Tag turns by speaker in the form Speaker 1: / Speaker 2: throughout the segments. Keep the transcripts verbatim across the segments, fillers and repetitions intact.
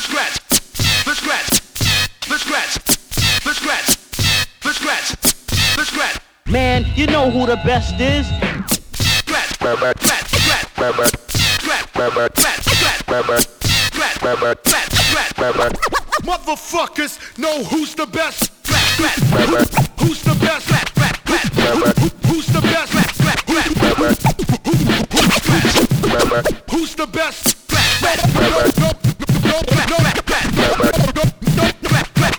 Speaker 1: scratch, let's scratch, let's scratch, let's scratch, let's scratch, let's scratch.
Speaker 2: Man, you know who the best is.
Speaker 1: Scratch, scratch, scratch, scratch, scratch, scratch, scratch, scratch, scratch, scratch. Motherfuckers know who's the best. Scratch, scratch. Who's the best? Scratch, scratch, scratch. Who's the best? Scratch, scratch, scratch. Who's the best? Scratch, scratch. No, no, no, no, no, scratch. No, no, no, scratch, scratch,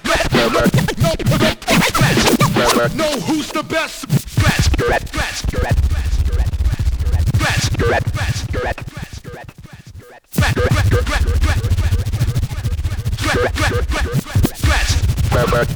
Speaker 1: scratch. Know who's the best? Scratch, scratch, scratch, scratch, scratch, scratch, scratch, scratch, scratch.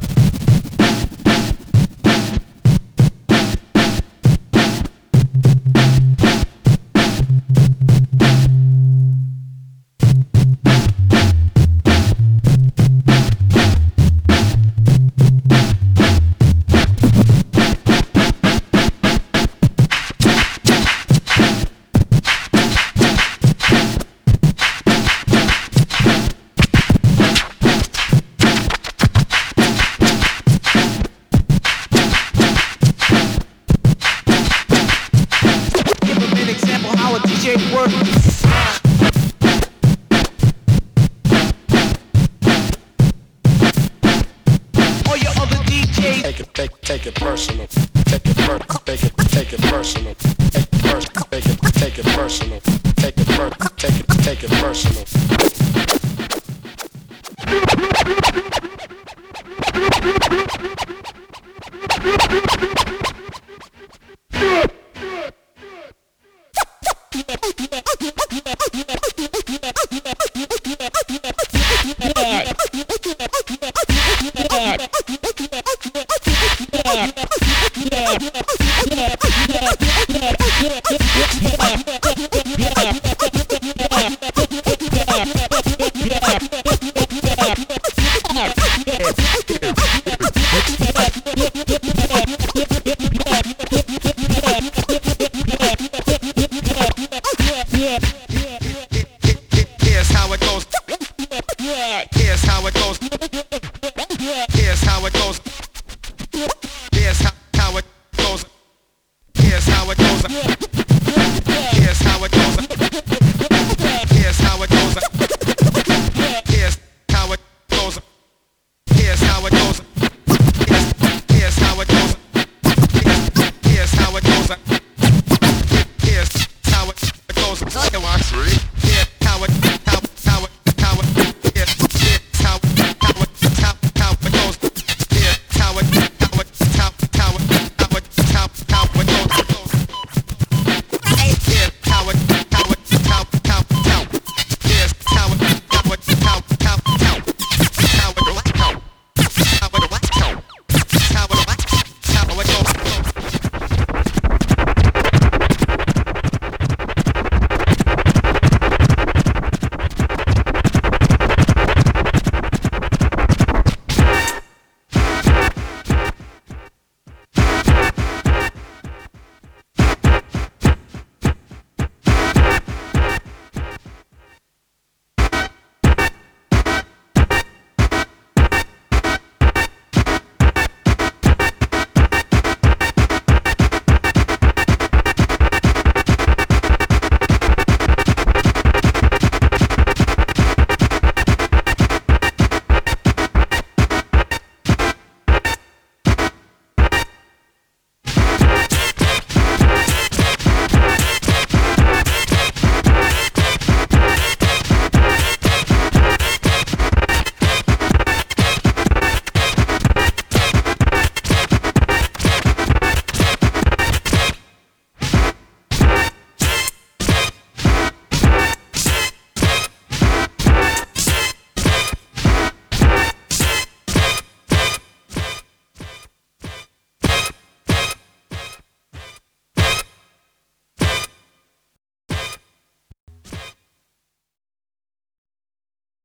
Speaker 3: Take it, take, take it personal.